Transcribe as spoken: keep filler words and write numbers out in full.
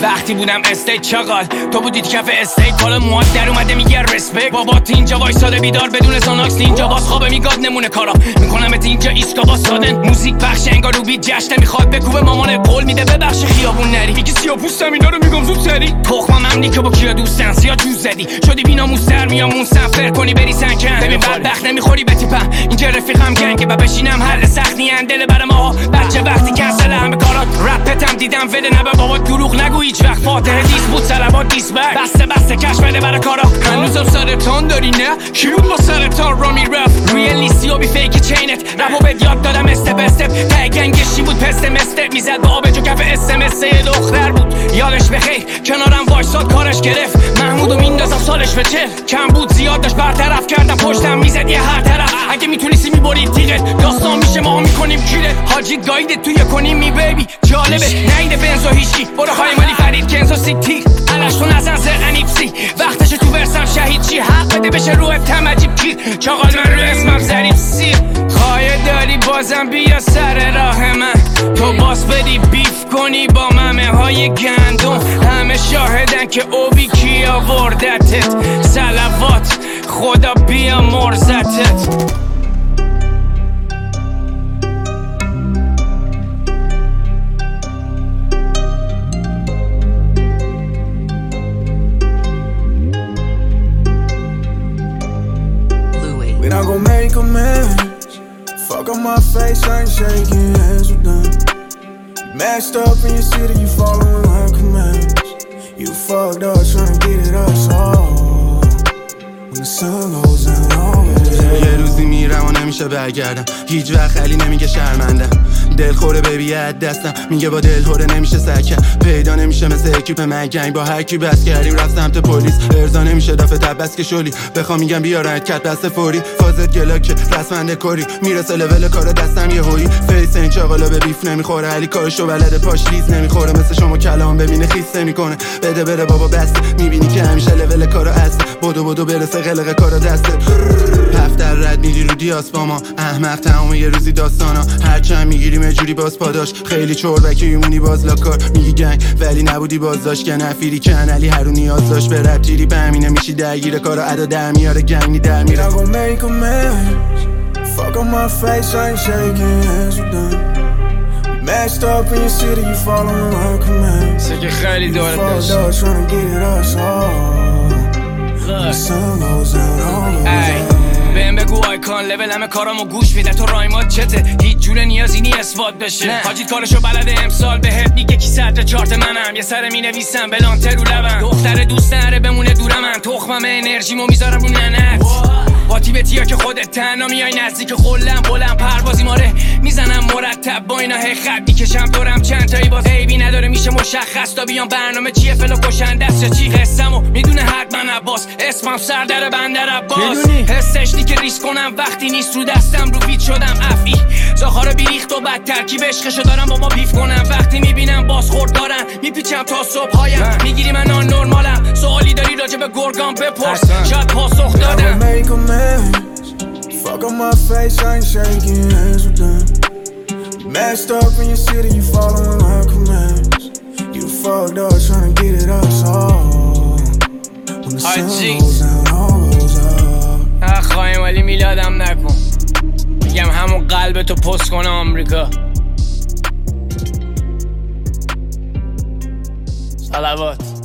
وقتی بودم استیج چاقال تو بودید کف استیج حالا مواد در اومده میگه رسپکت بابات اینجا وایساده بیدار بدون زاناکس اینجا باز خوابه میگاد نمونه کارا میکنمت اینجا ایسکا با سادن موزیک پخش انگار رو بیت جشن میخواد بکوبه مامان قول میده ببخش خیابون نری میگی سیاپوستم اینا رو میگم زود سری تخمم هم نیکه با کیا دوستن زیاد جوز زدی شدی بیناموس در میامون سفر کنی بری سنکن ببین بدبخت نمیخوری به تیپم اینجا رفیقم گنگه و بشینم حل سختی اندل برای ما بچه وقتی کنسل همه کارات رپتم دیدم وده نبه بابا دروغ نگو هیچ وقت فاتحه دیس بود سلامات دیس بر بسته بسته کش بده برای کارا هنوزم سرطان داری نه کی بود با سرطان را میرفت روی لیستی و بی فیک چینت رپو بهت یاد دادم استپ استپ ته گنگشی بود پست مستپ میزد با آب جو کف اس ام اس دختر بود یادش بخیر کنارم وایساد کارش گرفت محمودو میندازم سالش به چه کم بود زیاد داشت برطرف کردم پشتم میزد یه هر طرف اگه میتونستی میبرید تیغت داستان میشه ما میکنیم کیره حاجی گاید توی کنیم می بیبی جالبه نیده بنزو هیچی برو خواهی مالی فرید کنزو سیتی علش تو نزن زرقنیپسی وقتش تو برسم شهید چی حق بده بشه رو ابتم عجیب کیر چاقال من رو اسمم ظریف سی خواهی داری بازم بیا سر راه من تو باز بدی بیف کنی با ممه های گندم همه شاهدن که اوبی کی آوردتت صلوات خدا بیا مرزتت We not gon' make amends. Fuck on my face, I ain't shaking hands with them. You messed up in your city, you following my commands. You fucked up tryna get it us all. When the sun goes down, always یه روزی میرم و نمیشه برگردم هیچ وقت خیلی نمیگه شرمندم دل خوره ببی از دستم میگه با دل خوره نمیشه سکم پیدا نمیشه مثل اکیپ من گنگ با هر کی بس کردیم رفت سمت پلیس ارضا نمیشه دافه تبس که شلی بخوام میگم بیارن کت بس فوری فازت گلاکه رسمنده کاری میرسه لول کار دستم یه هویی فیس این چاقالا به بیف نمیخوره علی کارشو بلده پاش لیز نمیخوره مثل شما کلام ببینه خیس نمیکنه بده بره بابا بس میبینی که همیشه لول کارا هست بدو بدو برسه قلق کارا دسته هفتر رد میدی رو دیاس با ما احمق تمام یه روزی داستانا هرچند میگیریم یه جوری باز پاداش خیلی چوربکی میمونی باز لاکار میگی گنگ ولی نبودی باز داشت که نفیری کن علی هر نیاز داشت به رب تیری به همینه میشی درگیر کارا ادا در میاره گنگی در میره We not gon' make amends. Fuck on my face, I ain't shaking hands with them. You messed up in your city, you following my commands. سه که خیلی You دارت fucked داشت up tryna get it us all. When the sun goes down, always بهم بگو آیکان لول همه کارامو گوش میده تو رایمات چته هیچ جور نیازی نی اثبات بشه حاجی کارشو بلده امسال بهت میگه کی صدر چارت منم یه سر مینویسم بلانتر رو لبم دختر دوست نره بمونه دورم من تخمم انرژیمو میذارم رو ننت با تیبتیا که خودت تنها میای نزدیک خلم بلند پروازی ماره میزنم مرتب با اینا هی خط میکشم دورم چند تایی باز عیبی نداره میشه مشخص تا بیام برنامه چیه فلو کشنده است چی قسمو میدونه حتما عباس اسمم سردر بندر عباس حسش دی که ریسک کنم وقتی نیست رو دستم رو بیت شدم افی زاخارا بیریخت و بد ترکیب عشقشو دارم با ما بیف کنم وقتی میبینم بازخورد دارم میپیچم تا صبح هایم میگیری من آن نرمالم سوالی داری راجع به گرگان بپرس شاید پاسخ دادم make amends. Fuck on my face, I ain't shaking hands with them. You messed up in your city, you following my commands. You fucked up tryna get it us all. When the sun goes down, all goes up. خواهیم ولی میلادم نکن میگم همون قلبتو پست کنه آمریکا صلوات